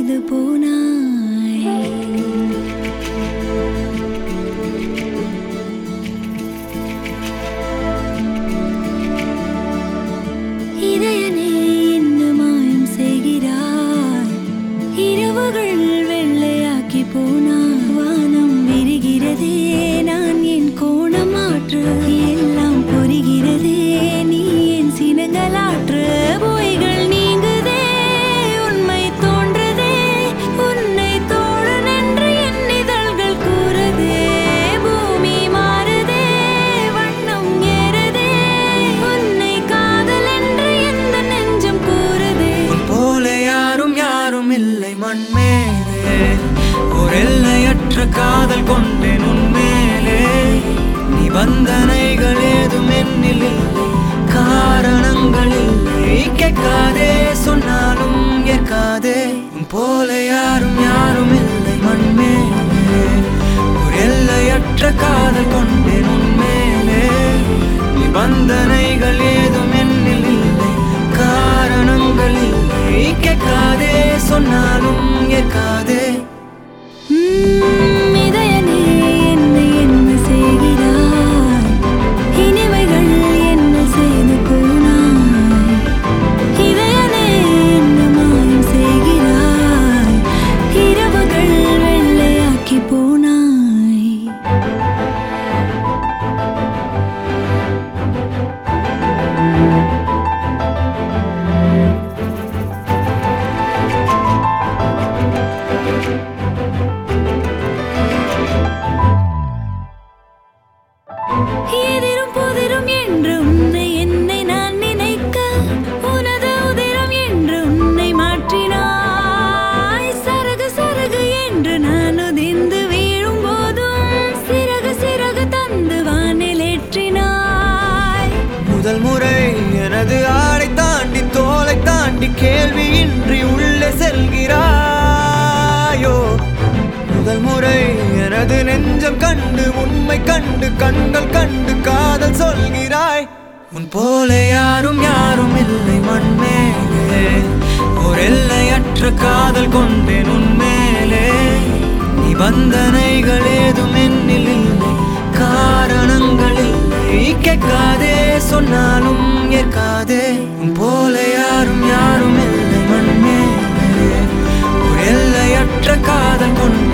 செய்து போனாய். இதயனே என்ன மாயம் செய்கிறாய், இரவுகள் வெள்ளையாக்கி போனாய். வானம் விரிகிறதே, நான் என் கோணம் மாற்று, எல்லாம் புரிகிறதே, நீ என் சினங்களாற்று. பொய்கள் நீங்குதே, உண்மை தோன்றுதே, உன்னை தோழன் என்று என் இதழ்கள் கூறுதே. பூமி மாறுதே, வண்ணம் ஏறுதே, உன்னை காதல் என்று எந்த நெஞ்சம் கூறுதே. போல யாரும் யாரும் இல்லை மண்மேலே, ஒரு எல்லையற்ற காதல் கொண்டேன் உன்மேலே. நிபந்தனைகள் ஏதும் என்னில் இல்லை, காரணங்கள் இல்லை, கேட்காதே சொன்னாலும் ஏற்காதே. போல யாரும் யாரும் இல்லை மண்மேலே, ஒரு எல்லையற்ற காதல் கொண்டேன் உன்மேலே. நிபந்தனைகள் ஏதும் என்னில் இல்லை, காரணங்கள் இல்லை, கேட்காதே சொன்னாலும் ஏற்காதே. இதயனே என்னை என்ன செய்கிறாய், இனிமைகள் என்ன செய்து போனாய். இதயனே என்ன மாயம் செய்கிறாய், இரவுகள் வெள்ளையாக்கி போனாய். எதிரும் புதிரும் என்று உன்னை என்னை நான் நினைக்க, உனது உதிரம் என்று உன்னை மாற்றினாய். சரகு சரகு என்று நான் உதிர்ந்து வீழும் போதும் சிறகு சிறகு தந்து வானில் ஏற்றினாய். முதல் முறை எனது ஆடை தாண்டி தோலை தாண்டி கேள்வியின்றி உள்ளே செல்கிறாயோ. முதல் முறை எனது நெஞ்சம் கண்டு உண்மை கண்டு கண்கள் கண்டு காதல் சொல்கிறாய். உன் போல யாரும் யாரும் இல்லை மண்மேலே, ஒரு எல்லையற்ற காதல் கொண்டேன் உன்மேலே. நிபந்தனைகள் ஏதும் என்னில் இல்லை, காரணங்கள் இல்லை, கேட்காதே சொன்னாலும் ஏற்காதே. உன் போல யாரும் யாரும் இல்லை மண்மேலே, ஒரு எல்லையற்ற காதல் கொண்டேன்